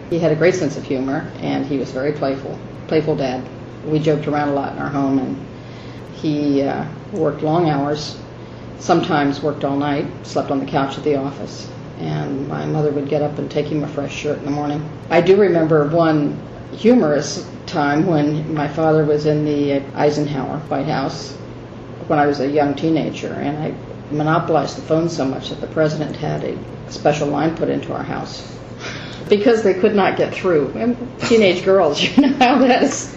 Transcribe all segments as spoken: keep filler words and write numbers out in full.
He had a great sense of humor, and he was very playful, playful dad. We joked around a lot in our home, and he uh, worked long hours, sometimes worked all night, slept on the couch at the office, and my mother would get up and take him a fresh shirt in the morning. I do remember one humorous time when my father was in the Eisenhower White House when I was a young teenager, and I monopolized the phone so much that the president had a special line put into our house because they could not get through. And teenage girls, you know how that is.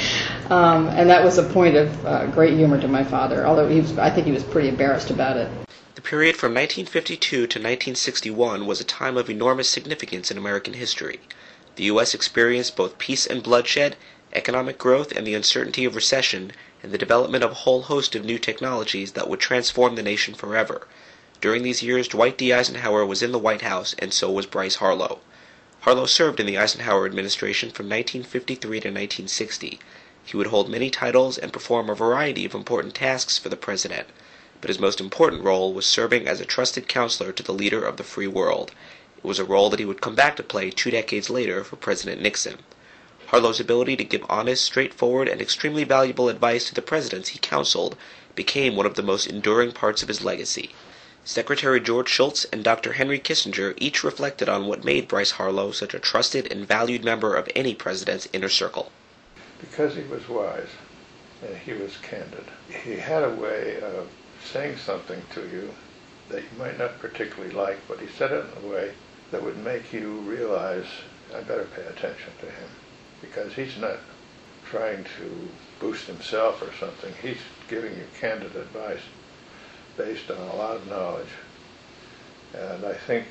Um, and that was a point of uh, great humor to my father, although he was, I think he was pretty embarrassed about it. The period from nineteen fifty-two to nineteen sixty-one was a time of enormous significance in American history. The U S experienced both peace and bloodshed, economic growth and the uncertainty of recession, and the development of a whole host of new technologies that would transform the nation forever. During these years, Dwight D. Eisenhower was in the White House, and so was Bryce Harlow. Harlow served in the Eisenhower administration from nineteen fifty-three to nineteen sixty. He would hold many titles and perform a variety of important tasks for the president, but his most important role was serving as a trusted counselor to the leader of the free world. It was a role that he would come back to play two decades later for President Nixon. Harlow's ability to give honest, straightforward, and extremely valuable advice to the presidents he counseled became one of the most enduring parts of his legacy. Secretary George Shultz and Doctor Henry Kissinger each reflected on what made Bryce Harlow such a trusted and valued member of any president's inner circle. Because he was wise and he was candid. He had a way of saying something to you that you might not particularly like, but he said it in a way that would make you realize, I better pay attention to him. Because he's not trying to boost himself or something. He's giving you candid advice based on a lot of knowledge. And I think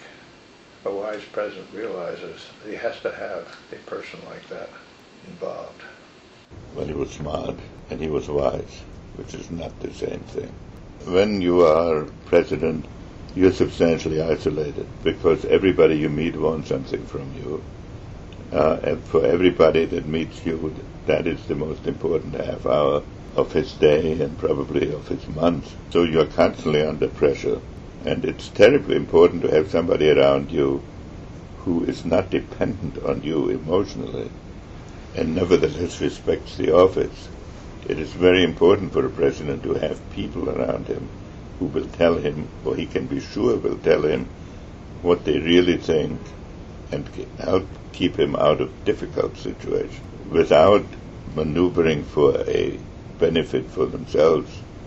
a wise president realizes that he has to have a person like that involved. Well, he was smart and he was wise, which is not the same thing. When you are president, you're substantially isolated because everybody you meet wants something from you. Uh, and for everybody that meets you, that is the most important half hour of his day and probably of his month. So you're constantly under pressure. And it's terribly important to have somebody around you who is not dependent on you emotionally and nevertheless respects the office. It is very important for a president to have people around him who will tell him, or he can be sure will tell him, what they really think and help keep him out of difficult situations without maneuvering for a benefit for themselves.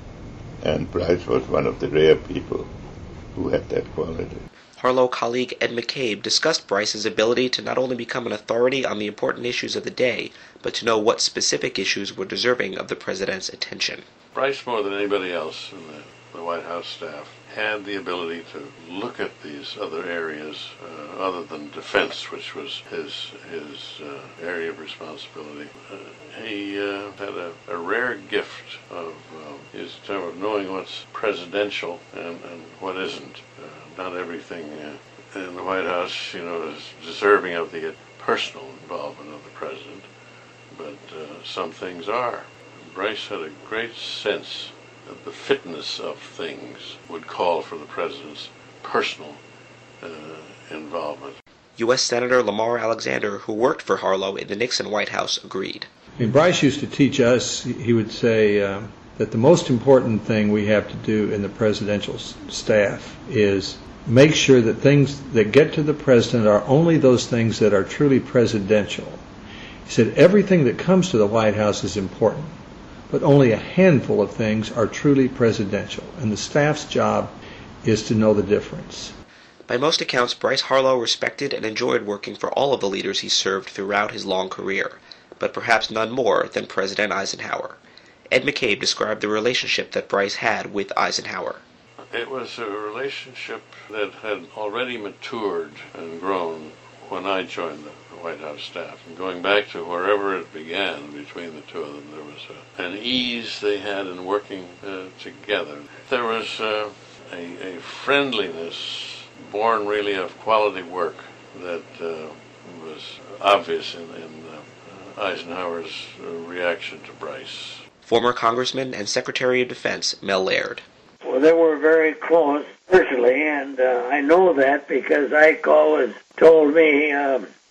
And Bryce was one of the rare people who had that quality. Harlow colleague Ed McCabe discussed Bryce's ability to not only become an authority on the important issues of the day, but to know what specific issues were deserving of the president's attention. Bryce, more than anybody else in the, the White House staff, had the ability to look at these other areas uh, other than defense, which was his his uh, area of responsibility. Uh, he uh, had a, a rare gift of uh, his term of knowing what's presidential and, and what isn't. Uh, not everything uh, in the White House, you know, is deserving of the personal involvement of the president, but uh, some things are. Bryce had a great sense that the fitness of things would call for the president's personal uh, involvement. U S Senator Lamar Alexander, who worked for Harlow in the Nixon White House, agreed. I mean, Bryce used to teach us, he would say uh, that the most important thing we have to do in the presidential staff is make sure that things that get to the president are only those things that are truly presidential. He said everything that comes to the White House is important, but only a handful of things are truly presidential, and the staff's job is to know the difference. By most accounts, Bryce Harlow respected and enjoyed working for all of the leaders he served throughout his long career, but perhaps none more than President Eisenhower. Ed McCabe described the relationship that Bryce had with Eisenhower. It was a relationship that had already matured and grown when I joined the White House staff. And going back to wherever it began between the two of them, there was a, an ease they had in working uh, together. There was uh, a, a friendliness born really of quality work that uh, was obvious in, in uh, Eisenhower's uh, reaction to Bryce. Former Congressman and Secretary of Defense Mel Laird. Well, they were very close personally, and uh, I know that because Ike always told me, um,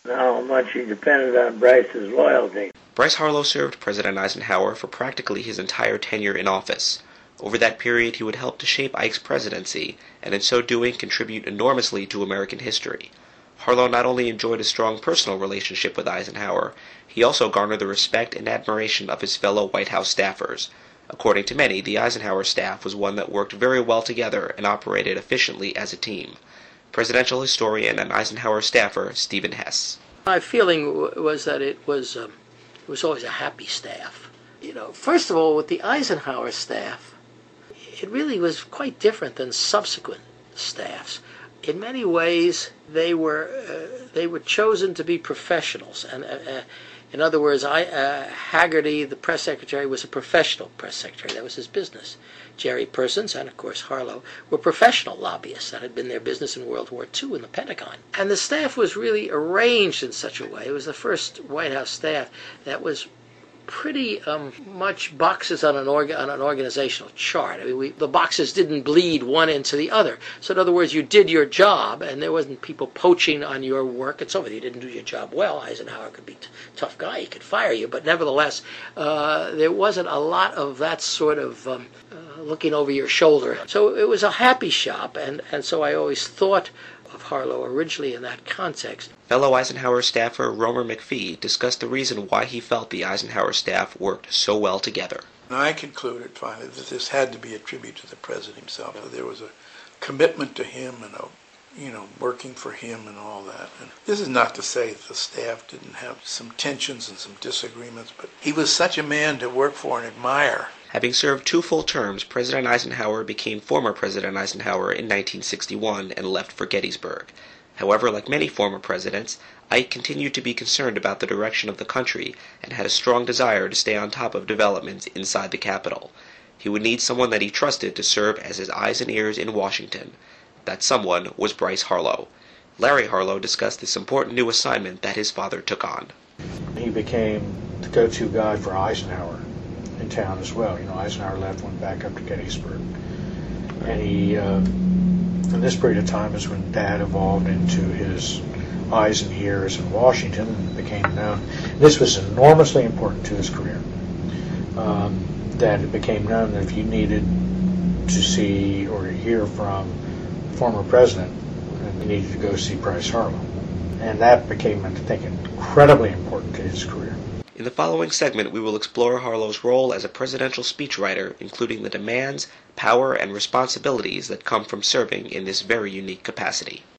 how much he depended on Bryce's loyalty. Bryce Harlow served President Eisenhower for practically his entire tenure in office. Over that period, he would help to shape Ike's presidency, and in so doing contribute enormously to American history. Harlow not only enjoyed a strong personal relationship with Eisenhower, he also garnered the respect and admiration of his fellow White House staffers. According to many, the Eisenhower staff was one that worked very well together and operated efficiently as a team. Presidential historian and Eisenhower staffer Stephen Hess. My feeling w- was that it was um, it was always a happy staff. You know, first of all, with the Eisenhower staff, it really was quite different than subsequent staffs. In many ways, they were uh, they were chosen to be professionals, and uh, uh, in other words, I, uh, Haggerty, the press secretary, was a professional press secretary. That was his business. Jerry Persons and, of course, Harlow were professional lobbyists. That had been their business in World War Two in the Pentagon. And the staff was really arranged in such a way. It was the first White House staff that was pretty um, much boxes on an orga- on an organizational chart. I mean, we, the boxes didn't bleed one into the other. So in other words, you did your job, and there wasn't people poaching on your work and so forth. You didn't do your job well. Eisenhower could be a t- tough guy; he could fire you. But nevertheless, uh, there wasn't a lot of that sort of um, uh, looking over your shoulder. So it was a happy shop, and, and so I always thought of Harlow originally in that context. Fellow Eisenhower staffer Romer McPhee discussed the reason why he felt the Eisenhower staff worked so well together. I concluded finally that this had to be a tribute to the president himself. There was a commitment to him and a, you know, working for him and all that. And this is not to say that the staff didn't have some tensions and some disagreements, but he was such a man to work for and admire. Having served two full terms, President Eisenhower became former President Eisenhower in nineteen sixty-one and left for Gettysburg. However, like many former presidents, Ike continued to be concerned about the direction of the country and had a strong desire to stay on top of developments inside the Capitol. He would need someone that he trusted to serve as his eyes and ears in Washington. That someone was Bryce Harlow. Larry Harlow discussed this important new assignment that his father took on. He became the go-to guy for Eisenhower in town as well. You know, Eisenhower left, went back up to Gettysburg. And he, uh, in this period of time is when Dad evolved into his eyes and ears in Washington and became known. This was enormously important to his career. Um, that it became known that if you needed to see or hear from the former president, you needed to go see Bryce Harlow. And that became, I think, incredibly important to his career. In the following segment, we will explore Harlow's role as a presidential speechwriter, including the demands, power, and responsibilities that come from serving in this very unique capacity.